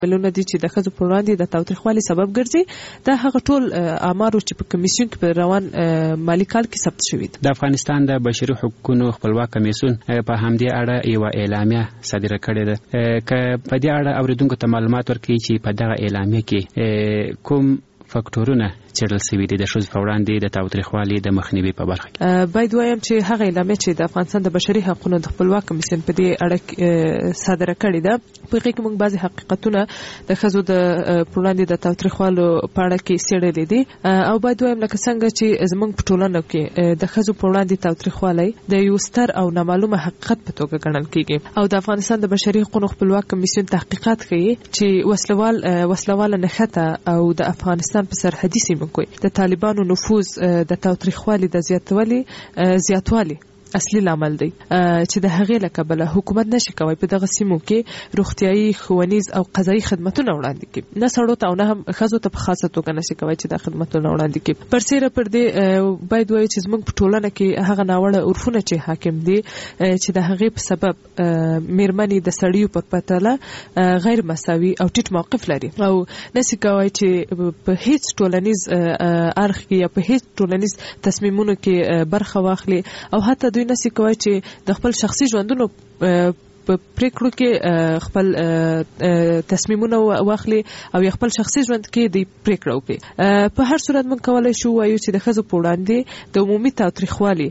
ملونه دي چې د ښځو پر وړاندې د تاوتریخوالي سبب ګرځي دا هغه ټول آمارو چې په کمیسیون کې په روان مالي کال کې ثبت شوي دي. د افغانستان د بشري حقوقو خپلواک کمیسیون په همدې اړه یو اعلامیه صادره کړې ده. که په دې اړه اوریدونکو ته معلومات ورکړي چې په دغه اعلامیه کې کوم فاکټورونه څېړل شوي دي د ښځو په وړاندې د تاوتریخوالي د مخنیوي په برخه کې. باید وایم چې هغه اعلامیه چې د افغانستان د بشري حقوقو د خپلواک کمیسیون په دې اړه صادره کړې ده په هغې کې موږ بعضې حقیقتونه د ښځو د پر وړاندې د تاوتریخوالو په اړه کې څېړلي دي او باید وایم لکه څنګه چې زموږ په ټولنه کې د ښځو پر وړاندې تاوتریخوالی د یو ستر او نامعلومه حقیقت په توګه ګڼل کېږي او د افغانستان د بشري حقوقو خپلواک کمیسیون تحقیقات کوي چې وسلواله نښته او د افغانستان په سرحدي سیمو کې د طالبانو نفوذ د تاوتریخوالي د زیاتوالي اصلي لامل دی چې د هغې له کبله حکومت نشي کوي په دغه سیمو کې روغتیايي ښوونیز او قضایي خدمتونه وړاندې کړي نه سړو ته او نه هم ښځو ته په خاصه توګه نشي کوي چې دا خدمتونه وړاندې کړي. برسیره پر دې باید وایو چې زموږ په ټولنه کې هغه ناوړه عرفونه چې حاکم دي چې د هغې په سبب میرمنې د سړیو په پرتله غیر مساوي او ټیټ موقف لري او نشي کوي چې په هیڅ ټولنیز اړخ کې یا په هیڅ ټولنیز تصمیمونو کې برخه واخلي او حتی نسی کوي چې د خپل شخصي ژوندونو په پریکړو کې خپل تصمیمونه واخلي او خپل شخصي ژوند کې د پریکړه وکړي. په هر صورت موږ کولای شو وایو چې د ښځو په وړاندې د عمومي تاوتریخوالي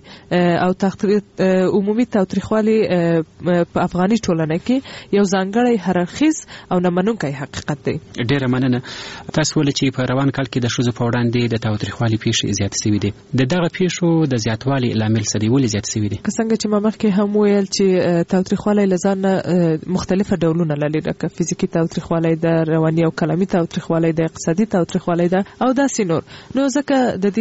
او عمومي تاوتریخوالي په افغاني ټولنه کې یو ځانګړی هررخیز او نامنونکی حقیقت دی. ډیره مننه. تاسو ولې چې په روان کال کې د ښځو په وړاندې د تاوتریخوالي پیښې زیاتې شوي دي د دغه پیښو د زیاتوالي لامل څه دی ولې زیات شوي دي؟ که څنګه چې ما مخکې هم ویل چې تاوتریخوالی ځان مختلفه ډولونه لري لکه فزیکی تاوتریخوالی ده رواني او کلامي تاوتریخوالی ده اقتصادي تاوتریخوالی ده او داسې نور. نو ځکه د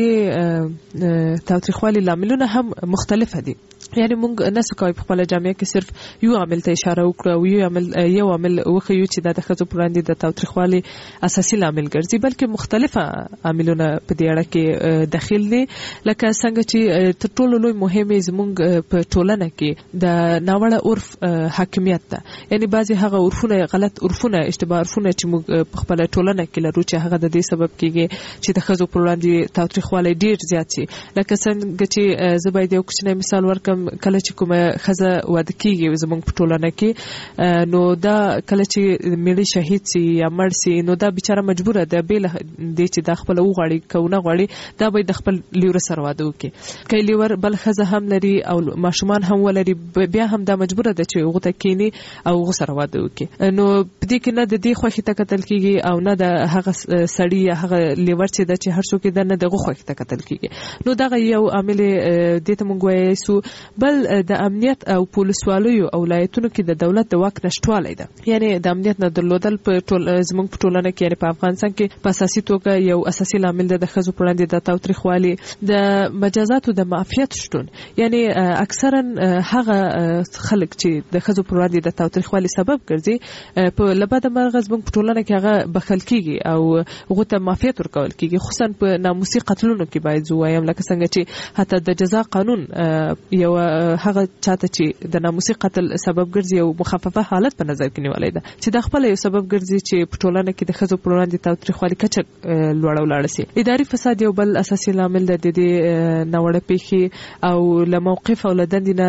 دې تاوتریخوالي لاملونه هم مختلفه دي یعنی موږ نسو کوي په خپل جامعه کې صرف یو عامل ته اشاره وکړو او یو عامل وخیو چې د ښځو پر وړاندې د تاوتریخوالي اساسي لامل ګرځي بلکې مختلفه عاملونه په دې اړه کې داخل دي لکه څنګه چې تر ټولو لوی مهمه زموږ په ټولنه کې د ناوړه عرف حاکمیت ده یعنی بعضی هغه عرفونه غلط عرفونه اشتباه عرفونه چې موږ په خپل ټولنه کې لرو چې هغه د دې سبب کېږي چې د ښځو پر وړاندې تاوتریخوالي ډیر زیات شي. لکه څنګه چې زه باید یو کوچنی مثال ورکړم کله چې کومه ښځه واده کېږي زموږ په ټولنه کې نو دا کله چې میړه شهید سي یا مړ سي نو دا بیچاره مجبوره ده بې له دې چې دا خپله وغواړي که ونه غواړي دا باید د خپل لیوره سره واده وکړي. که لیور بل ښځه هم لري او ماشومان هم ولري بیا هم دا مجبوره ده چې هغو ته کښېني او هغو سره واده وکړي. نو په دې کې نه د دې خوښې ته کتل کېږي او نه د هغه سړي یا هغه لیور چې ده چې هر څوک یې ده نه د هغو خوښې ته کتل کېږي. نو دغه یو عامل دې ته موږ ویلی سو. بل د امنیت او پولیسوالیو او ولایتونو کې د دولت د واک نشتوالی ده یعنی د امنیت نه درلودل په زموږ په ټولنه کې یعنی په افغانستان کې په اساسي توګه یو اساسي لامل ده د ښځو پر وړاندې د تاوتریخوالي. د مجازاتو د معافیت شتون یعنی اکثرا هغه خلک چې د ښځو پر وړاندې د تاوتریخوالي سبب ګرځي په لبده مرغه زموږ په ټولنه کې هغه بخښل کېږي او هغو ته معافیت ورکول کېږي خصوصا په ناموسي قتلونو کې باید زه وایم لکه څنګه چې حتی د جزا قانون یو هغه چاته چې د ناموسي قتل سبب ګرځي او مخففه حالت په نظر کې نیولای ده چې د خپل یو سبب ګرځي چې په ټولنه کې د ښځو پر وړاندې تاوتریخوالي کچه لوړه ولاړه سي. اداري فساد یو بل اساسي لامل د دې ناوړه پیښې او له موقف او له دندې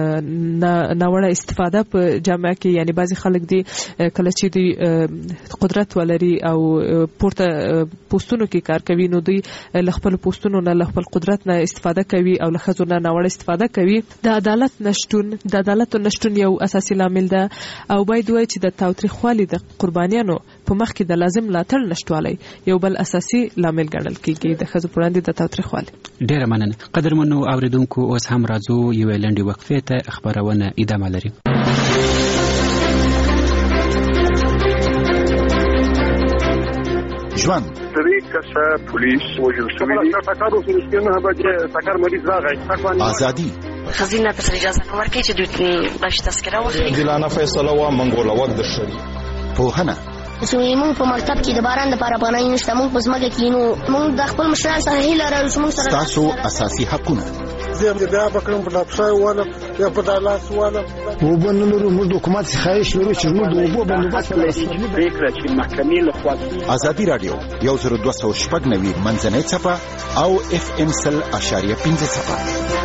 نه ناوړه استفاده په جامعه کې یعنی بعضي خلک دي کله چې دوی قدرت ولري او پورته پوسټونو کې کار کوي نو دوی له خپل پوسټونو نه له خپل قدرت نه استفاده کوي او له ښځو نه ناوړه استفاده کوي. د عدالت نشتون یو اساسي لامل ده او باید وایي چې د تاوتریخوالي د قربانیانو په مخ کې د لازم ملاتړ نشتوالی یو بل اساسي لامل ګڼل کېږي د ښځو پر وړاندې د تاوتریخوالي. ډیره مننه. قدرمنو اوریدونکو اوس هم راځو یوې لنډې وقفې ته خبرونه ادامه لري. ژوند پولیس وجل آزادی خزینه ته اجازه نه ورکړي چې دوی بش تذکره واخلي دلانه فیصله وا منګول وخت د شری پوهنه موږ په مکتب کې د باران لپاره پناه نشته موږ په ځمکه کې نو موږ د خپل مشران سره هیله لرو چې موږ سره تاسو اساسي حقونه زه بیا بکرم په لپسای والا یا په دالاس والا وبنلو موږ د حکومت خواهش لرو چې موږ د وبو بندوبست فکر چې محکمې له خوا ازادي رادیو 10290 منځنۍ صفه او FM 100.5 صفه.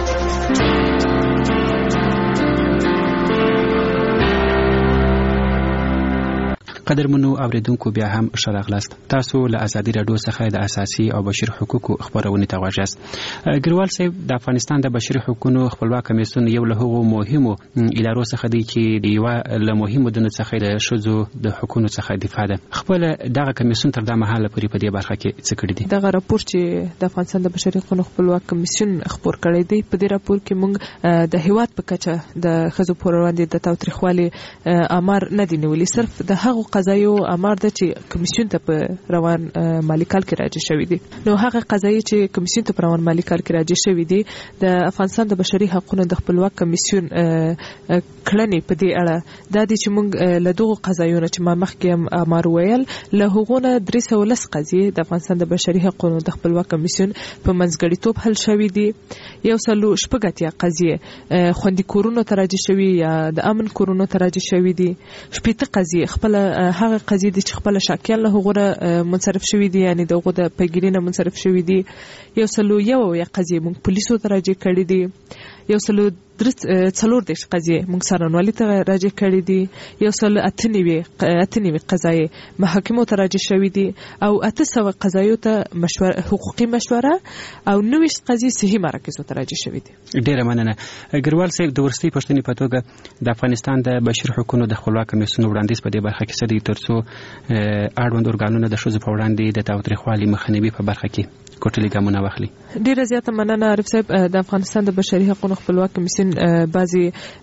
قدرمنو اوریدونکو بیا هم ښه راغلاست. تاسو له ازادي راډیو څخه د اساسي او بشري حقوقو خبرونه ته غواړئ. ګریوال صاحب د افغانستان د بشري حقوقو خپلواک کمیسیون یو له هغو مهمو ادارو څخه دی چې د یو له مهمو دنو څخه د شذو د حقوقو څخه دفاع ده. خپل دغه کمیسیون تر دا مهاله پورې په دې برخه کې څه کړی دي؟ دغه راپور چې د افغانستان د بشري حقوقو خپلواک کمیسیون خبر کړی دی، په دې راپور کې موږ د هیواد په کچه د خزو پر وړاندې د تاوتریخوالي امر نه دی نیولي، صرف د هغو قضایو امر ده چې کمیسیون ته په روان مالی کال کې راځي شوی دي. نو هغه قضایي چې کمیسیون ته په روان مالی کال کې راځي شوی دي د افغانستان د بشري حقوقو د خپلواک کمیسیون کړنې په دې اړه دا دي چې موږ له دغو قضایونو چې ما مخکې امر ویل له هغونه 310 قضیې د افغانستان د بشري حقوقو د خپلواک کمیسیون په منځګړیتوب حل شوی دي. 180 قضیې خوندي کورونو ته راځي شوی یا د امن کورونو ته راځي شوی دي. 80 قضیې خپل هغه قضیې دي چې خپل شاکیان له هغه منصرف شوی دي، یعنی دغه د پیګرینه منصرف شوی دي. 101 قضیې موږ پولیسو ته راځي کړی دي. 134 قضیې موږ سرنوالي ته راځي کړی دي. 198 قضایي محاکمو ته راځي شوی دي او 800 قضایو ته حقوقي مشوره او 90 قضیې صحي مراکزو ته راځي شوی دي. ډیره مننه. ګریوال صاحب د ورستي پښتنې په توګه د افغانستان د بشري حقوقو د خپلواک کمیسیون وړاندیز په دې برخه کې څه دی ترڅو اړوند ارګانونه د ښځو په وړاندې د تاوتریخوالي مخنیوي په برخه کې کوټلي ګامونه واخلي؟ ډیره زیاته مننه عارف صاحب. د افغانستان د بشري حقوقو خپلواک کمیسیون بعضي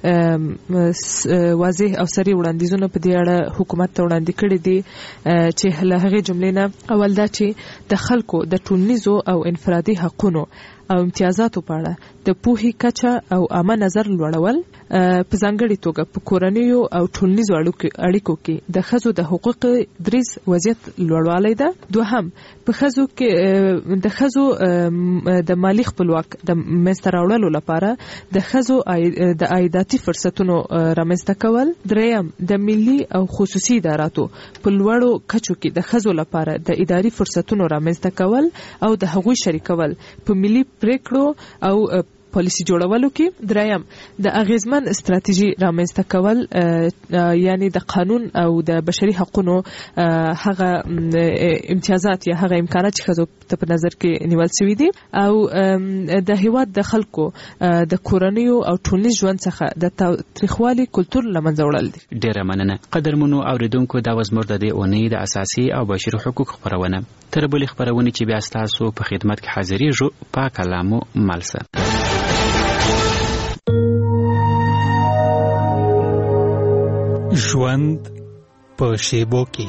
واضح او سری وړاندیزونه په دې اړه حکومت ته وړاندې کړي دي چې له هغې جملې نه اول دا چې د خلکو د ټولنیزو او انفرادي حقوقو او امتیازاتو په اړه د پوهې کچه او عامه نظر لوړول، په ځانګړې توګه په کورنیو او ټولنیزو اړیکو کې د ښځو د حقوق دریځ وضعیت لوړوالی ده. دوهم په ښځو کې د ښځو د مالی خپلواک د منځته راوړلو لپاره د ښځو د عایداتي فرصتونو رامنځته کول. دریم د ملي او خصوصي اداراتو په لوړو کچو کې د ښځو لپاره د اداري فرصتونو رامنځته کول او د هغوی شریکول په ملي پریکړو او پالیسی جوړولو کې. دریم د اغیزمن استراتیژي رامنځته کول، یعنی د قانون او د بشري حقوقو هغه امتیازات یا هغه امکانات چې ښځو ته په نظر کې نیول شوي دي او د هیواد د خلکو د کورنیو او ټولنیز ژوند څخه د تاوتریخوالي کلتور له منځه وړل دي. ډیره مننه. قدرمنو اوریدونکو دا وزمر د دې اونۍ د اساسي او بشري حقوقو خبرونه. تر بلې خبرونه چې بیا ستاسو په خدمت کې حاضرېږو په کلامو مالسه. ژوند په شیبو کې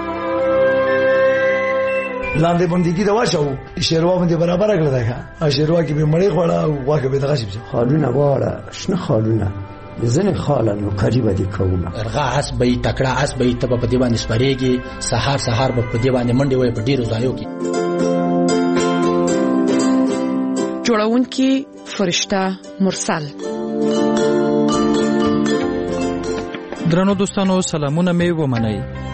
لاندې باندې کې دا واچو شیروا باندې برابر کړل دا شیروا کې به مړې خوړه او واکه به دغه شي خالونه واړه شنه خالونه ځنه خالن نو قریب دي کومه ارغا اسبې تکړه اسبې ته په دې باندې سپریږي سحر په دې باندې منډي وي په ډیرو ځایو کې. جوړونکي فرشته مرسل. درنو دوستانو سلامونه مې ومنئ.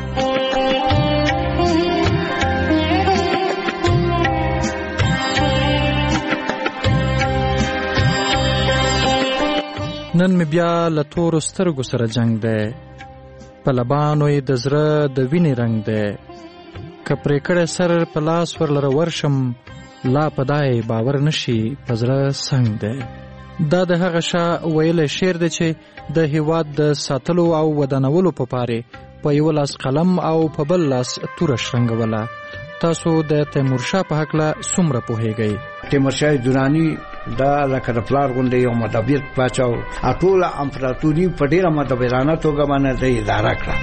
نن مې بیا له تورو سترګو سره جنگ دی، په لبانو یې د زړه د وینې رنګ دی، که پرې کړی سر په لاس ورلره ورشم لا پدای باور نشي په زړه سنگ دی. دا د هغه شاه ویلی شعر دی چې د هیواد د ساتلو او ودانولو په پاره په یو لاس قلم او په بل لاس توره شرنګوله. تاسو د تیمورشاه په هکله څومره پوهیږئ؟ تیمورشاه درانی دا لکه د پلار غوندې یو مدبر پاچا و. ټوله امپراتوري په ډېره مدبرانه توګه باندې اداره کړه.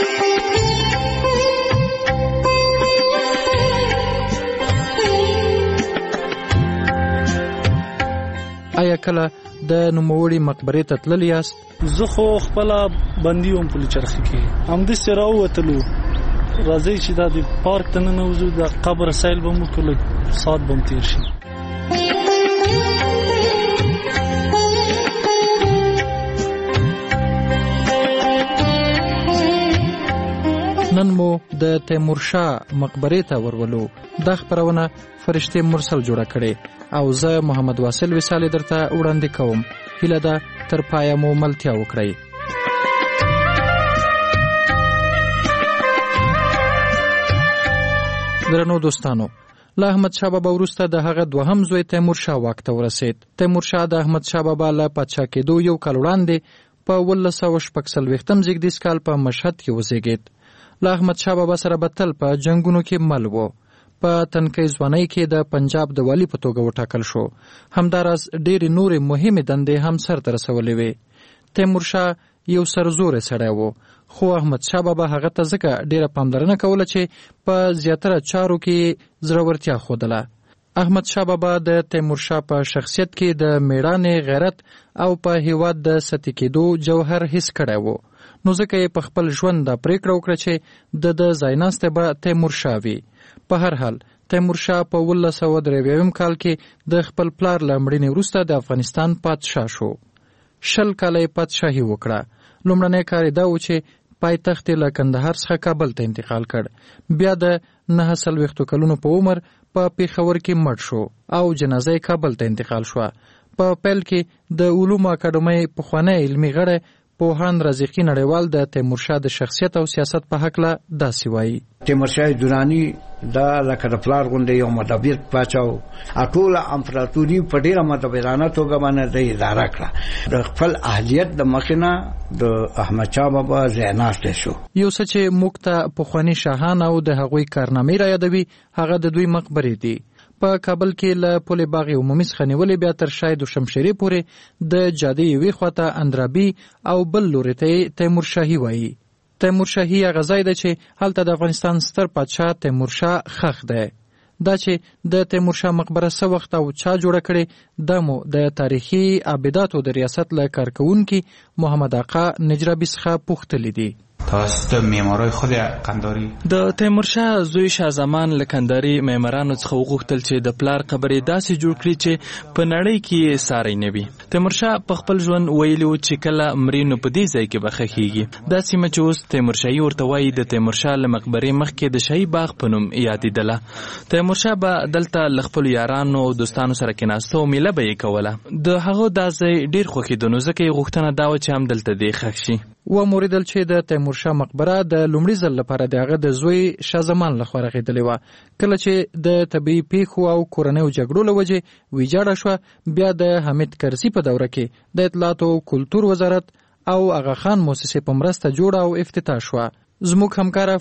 آیا کله د نوموړي مقبرې ته تللی یاست؟ زه خو خپله بندي وم پل چرخي کې، همداسې راووتلو راځئ چې دا د پارک ته ننوځو، د قبر سیل به مو وکړو، ساعت به م تېر شي. نن مو د تیمورشاه مقبرې ته ورولو. دا خپرونه فرشته مرسل جوړه کړې او زه محمد واصل وصالي درته وړاندې کوم. هیله ده تر پایه مو ملتیا وکړئ. درنو دوستانو، له احمدشاه بابا وروسته د هغه دوهم زوی تیمورشاه واک ته ورسید. تیمورشاه د احمدشاه بابا له پادشاه کېدو یو کال وړاندې په 1946 زیږدیز کال په مشهد کې وزیږید. له احمدشاه بابا سره به تل په جنګونو کې مل و. په تنکۍ ځوانۍ کې د پنجاب د والي په توګه وټاکل شو. همداراز ډېرې نورې مهمې دندې هم سرته رسولې وې. تیمورشاه یو سرزوری سړی و، خو احمدشاه بابا هغه ته ځکه ډېره پاملرنه کوله چې په زیاتره چارو کې زړورتیا ښودله. احمدشاه بابا د تیمورشاه په شخصیت کې د میړانې، غیرت او په هیواد د سطحي کېدو جوهر حس کړی و. نو ځکه یې په خپل ژوند دا پریکړه وکړه چې د ځایناستی به تیمورشاه وي. په هر حال تیمورشاه په 1993 کال کې د خپل پلار له مړینې وروسته د افغانستان پادشاه شو. 20 کاله یې پادشاهي وکړه. لومړنی کار یې دا و چې پایتخت له کندهار څخه کابل ته انتقال کړ. بیا د 49 کلونو په عمر په پیښور کې مړ شو او جنازه یې کابل ته انتقال شوه. په پیل کې د علومو اکاډمۍ پخوانی علمي غړی پوهاند رازقي نړیوال د تیمورشاه د شخصیت او سیاست په هکله داسې وایي: تیمورشاه درانی دا لکه د پلار غوندې یو مدبر پاچا و. ټوله امپراتوري په ډېره مدبرانه توګه باندې د اداره کړه. د خپل اهلیت د مخې نه د احمدشاه بابا ځای ناستی شو. یو څه چې موږ ته پخواني شاهان او د هغوی کارنامې را یادوي هغه د دوی مقبرې دي. په کابل کې له پل باغ عمومي څخه نیولې بیا تر شاید شمشیرې پورې د جادې یوې خواته اندرابي او بل لوري ته تیمورشاهي وایي. تیمورشاهي هغه ځای دی چې هلته د افغانستان ستر پادشاه تیمورشاه ښخ دی. دا چې د تیمورشاه مقبره څه وخت او چا جوړه کړې دا مو د تاریخي ابداتو د ریاست له کارکوونکي محمد آقا نجرابي څخه پوښتلي دي. توسط معمارای خود قنداری د تیمورشاه زوی شاه زمان له کندهاري معمارانو څخه وغوښتل چې د پلار قبر یې داسې جوړ کړي چې په نړۍ کې یې ساری نه وي. تیمورشاه په خپل ژوند ویلي و چې کله مري نو په دې ځای کې به ښخیږي. دا سیمه چې اوس تیمورشاهي ورته وایي د تیمورشاه له مقبرې مخکې د شاهي باغ په نوم یادېدله. تیمورشاه به دلته له خپلو یارانو او دوستانو سره کېناسته او میله به یې کوله. د هغه دا ځای ډېر خوښېده نو ځکه یې غوښتنه دا وه چې هم دلته دې ښخ شي. وموریدل چې د تیمورشاه مقبره د لومړي ځل لپاره د هغه د زوی شاه زمان لخوا رغېدلې وه. کله چې د طبیعي پیښو او کورنیو جګړو له وجې ویجاړه شوه، بیا د حمید کرزي په دوره کې د اطلاعاتو او کلتور وزارت او اغا خان موسسې په مرسته جوړه او افتتاح شوه. زموږ همکاره